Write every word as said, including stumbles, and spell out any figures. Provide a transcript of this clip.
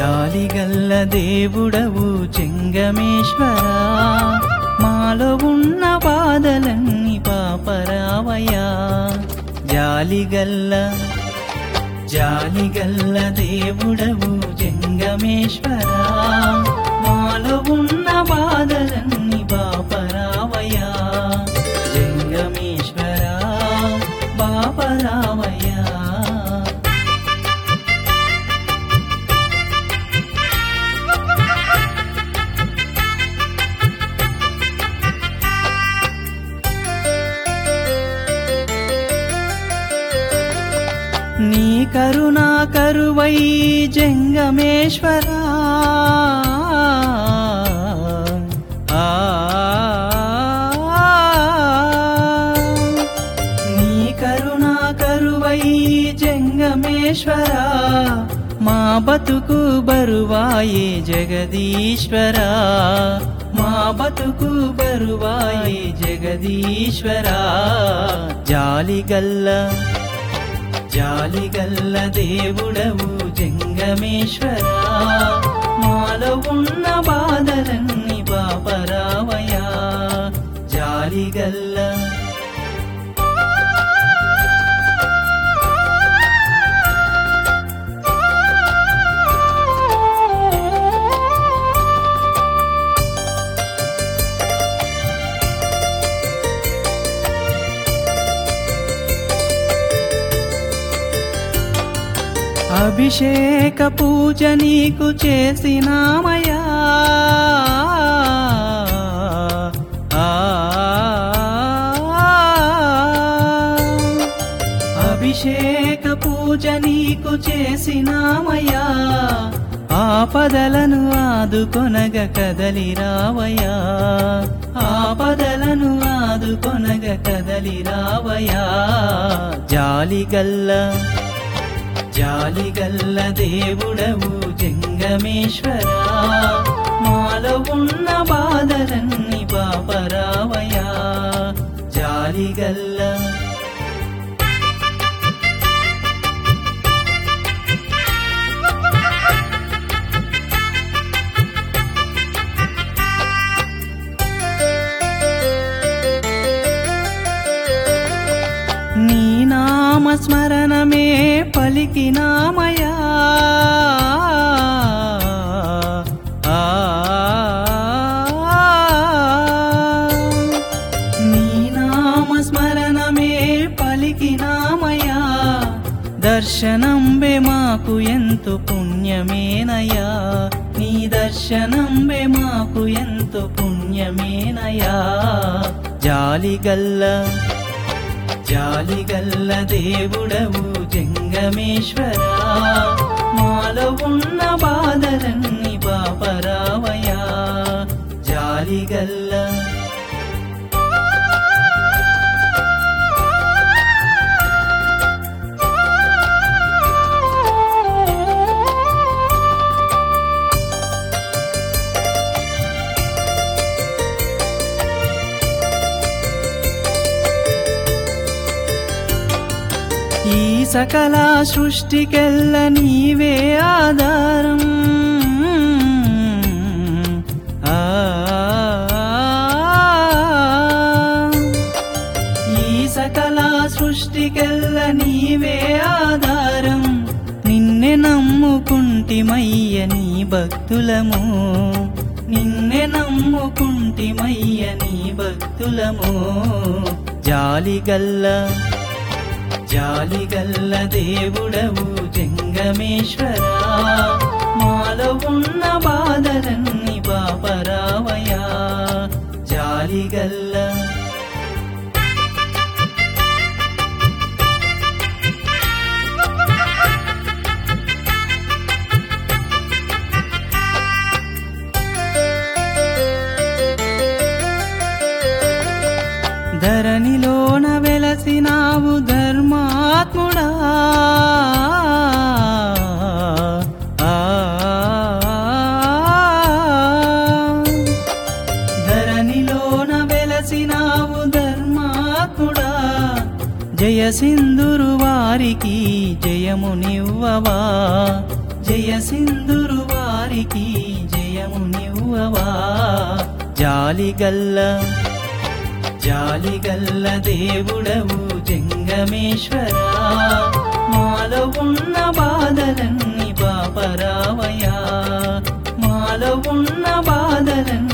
జాలిగల్ల దేవుడవు చెంగమేశ్వరా, మాలో ఉన్న బాధలన్నీ పాపరావయ్యా. జాలిగల్ల జాలిగల్ల దేవుడవు చెంగమేశ్వరా, మాలో ఉన్న బాధలన్నీ పాపరావయ్యా. చెంగమేశ్వరా పాపరావయ్యా. నీ కరుణా కరువై జంగమేశ్వరా, ఆ నీ కరుణా కరువై జంగమేశ్వరా, మా బతుకు బరువాయే జగదీశ్వరా, మా బతుకు బరువాయే జగదీశ్వరా. జాలిగల్ల జాలిగల్ల దేవుడవు జంగమేశ్వరా, మాలో ఉన్న బాధలన్నీ పాపరావయ్యా. జాలిగల్ల అభిషేక పూజ నీకు చేసినామయ్యా. ఆ అభిషేక పూజ నీకు చేసినామయ్యా, ఆపదలను ఆదుకొనగ కదలి రావయ్యా, ఆపదలను ఆదుకొనగ కదలి రావయ్యా. జాలిగల్ల జాలిగల్ల దేవుడవు జంగమేశ్వరా, మాలో ఉన్న బాధలన్నీ పాపరావయ్యా. జాలిగల్ల నీ నామస్మరణమే పలికినామయా. ఆ నీ నామస్మరణమే పలికినామయా, దర్శనంబే మాకు ఎంతో పుణ్యమేనయా, నీ దర్శనంబే మాకు ఎంతో పుణ్యమేనయా. జాలిగల్ల జాలిగల్ల దేవుడవు జంగమేశ్వరా, మాలో ఉన్న బాధలన్నీ పాపరావయ్యా. జాలిగల్ల ఈ సకల సృష్టికెల్ల నీవే ఆధారం. ఆ ఈ సకల సృష్టికెల్ల నీవే ఆధారం, నిన్నే నమ్ముకుంటిమయ్య నీ భక్తులము, నిన్నే నమ్ముకుంటిమయ్య నీ భక్తులము. జాలిగల్ల జాలిగల్ల దేవుడవు జంగమేశ్వరా, మాలో ఉన్న బాధలన్నీ పాపరావయ్యా. జాలిగల్ల ధరణిలోన వెలసినావు ధర్మాత్ముడా, ఆ ధరణిలోన వెలసినావు ధర్మాత్ముడా, జయ సింధురు వారికి జయమునివ్వవా, జయ సింధురు వారికి జయము నివ్వవా జాలిగల్ల జాలిగల్ల దేవుడవు జంగమేశ్వరా మాలో ఉన్న బాధలన్నీ బాపరావయా మాలో ఉన్న బాధలన్నీ